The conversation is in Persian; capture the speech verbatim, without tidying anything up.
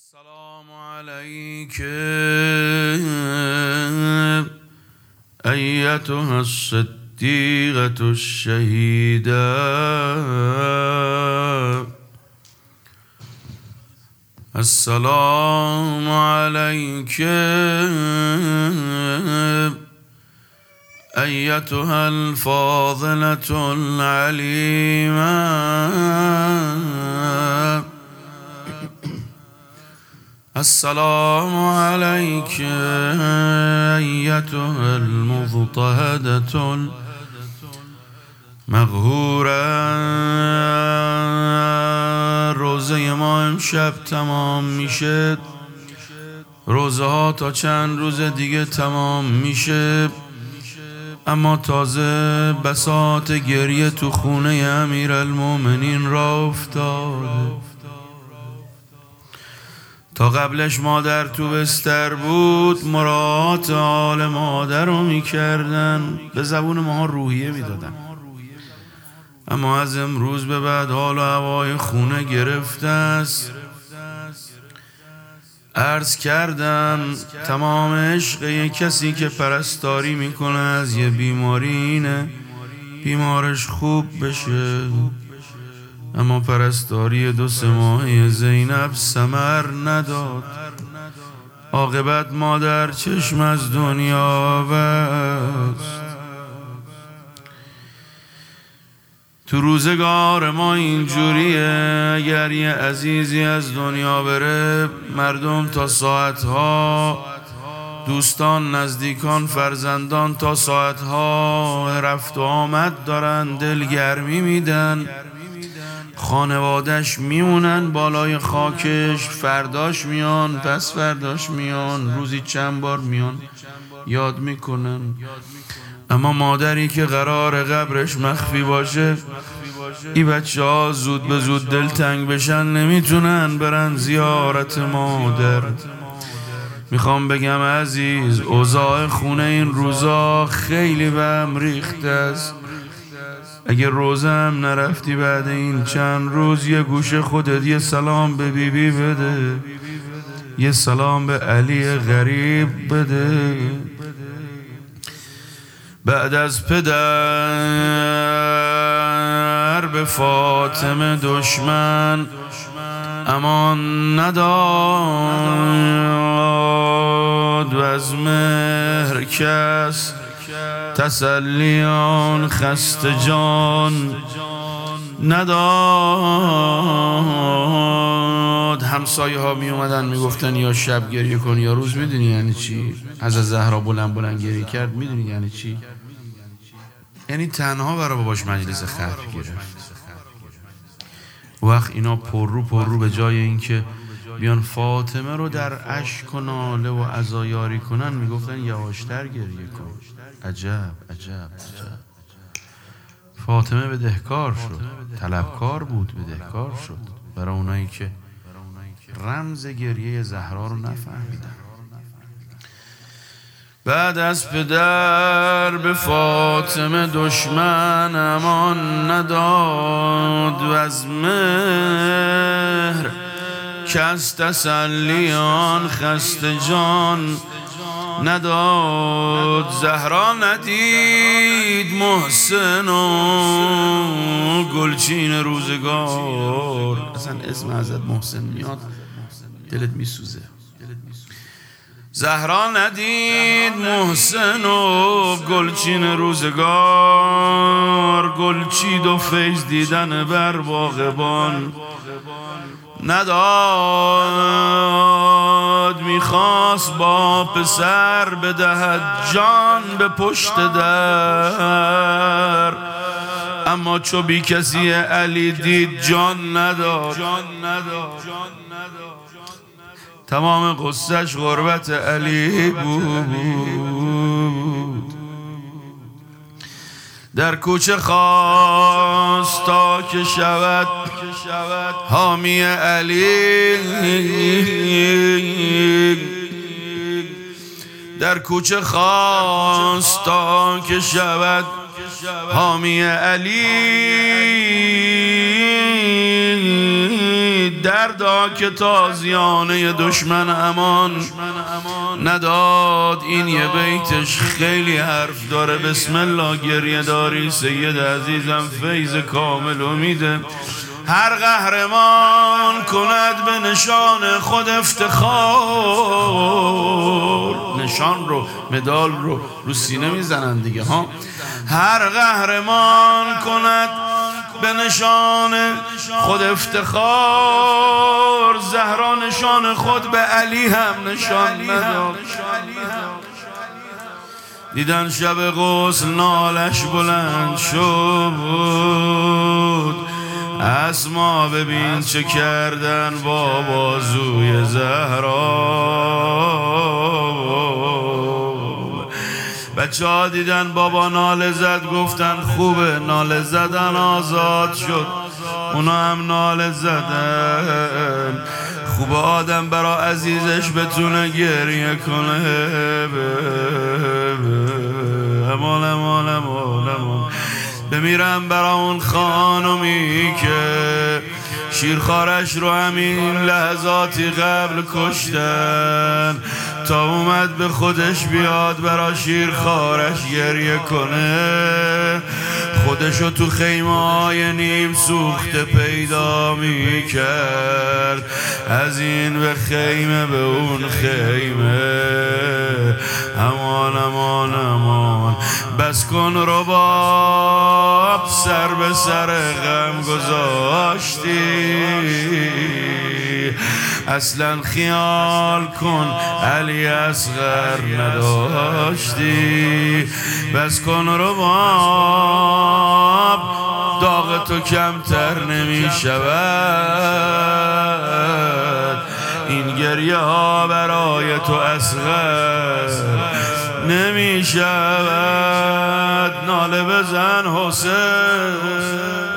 السلام عليك أيتها الصديقة الشهيدة السلام عليك أيتها الفاضلة العليمة السلام عليك أيتها المضطهدة المقهورة. روزه ما امشب تمام میشه، روزه ها تا چند روز دیگه تمام میشه، اما تازه بساط گریه تو خونه امیرالمومنین را افتاده. تا قبلش مادر تو بستر بود، مراعات حال مادر رو میکردن، به زبون ماها روحیه میدادن، اما از امروز به بعد حال و هوای خونه گرفته است. عرض کردم تمام عشق یک کسی که پرستاری میکنه از یه بیماری اینه بیمارش خوب بشه، اما پرستاری دو سه ماهه زینب ثمر نداد. عاقبت مادر چشم از دنیا بست. تو روزگار ما اینجوریه، اگر یه عزیزی از دنیا بره، مردم تا ساعتها، دوستان، نزدیکان، فرزندان تا ساعتها رفت و آمد دارن، دلگرمی میدن، خانوادش میمونن بالای خاکش، فرداش میان، پس فرداش میان، روزی چند بار میان یاد میکنن. اما مادری که قرار قبرش مخفی باشه، ای بچه ها زود به زود دلتنگ بشن، نمیتونن برن زیارت مادر. میخوام بگم عزیز، اوضاع خونه این روزا خیلی به هم ریخته است. اگه روزه هم نرفتی بعد این چند روز، یه گوشه خودت یه سلام به بیبی بی بده، یه سلام به علی غریب بده. بعد از پدر به فاطمه دشمن امان نداد، و از مهر کس تسلیان خسته جان نداد. همسایه ها می اومدن می گفتن یا شب گریه کن یا روز. میدونی یعنی چی؟ از زهرا بلند بلند گریه کرد. میدونی یعنی چی؟ یعنی تنها برای باباش مجلس خلق گرفت. وقت اینا پر رو پر رو به جای اینکه بیان فاطمه رو در اشک و ناله و عزایاری کنن، میگفتن یواشتر گریه کن. عجب عجب عجب. فاطمه بدهکار شد، طلبکار بود، بدهکار شد برای اونایی که رمز گریه زهرا رو نفهمیدن. بعد از پدر به فاطمه دشمن امان نداد، و از مهر کس تسلیان خسته جان نداد. زهرا ندید محسن و گلچین روزگار. اصلا اسم حضرت محسن میاد دلت میسوزه. زهرا ندید محسن و گلچین روزگار، گلچید و فیض دیدن بر باغبان نداد. میخواست با پسر بدهد جان به پشت در، اما چو بی کسی علی دید جان نداد. تمام قصهش غربت علی بود. در کوچه خواست تا که شود حامی علی، در کوچه خواست تا که شود حامی علی. دردا که تازیانه دشمن امان نداد. این یه بیتش خیلی حرف داره. بسم الله گریه داری سید عزیزم فیض کامل امیده. هر قهرمان کند به نشان خود افتخار. نشان رو مدال رو رو سینه میزنن دیگه ها. هر قهرمان کند به نشان خود افتخار. زهرا نشان خود به علی هم نشان نداد. دیدن شب غسل نالش بلند شد. اسما ببین چه کردن با بازوی زهرا. بچه ها دیدن بابا ناله زد گفتن خوبه. ناله زدن آزاد شد. اونا هم ناله زدن. خوبه آدم برا عزیزش بتونه گریه کنه. امان امان امان امان. بمیرم برا اون خانمی که شیرخوارش رو همین لحظاتی قبل کشتن تا اومد به خودش بیاد برا شیرخوارش گریه کنه. خودشو تو خیمه های نیم سوخته پیدا می کرد. از این به خیمه به اون خیمه. امان امان امان. بس کن رباب سر به سر غم گذاشتی. اصلا خیال کن علی اصغر نداشتی. بس کن رباب داغ تو کمتر نمی شود. این گریه ها برای تو اصغر نمی شود. ناله بزن حسین.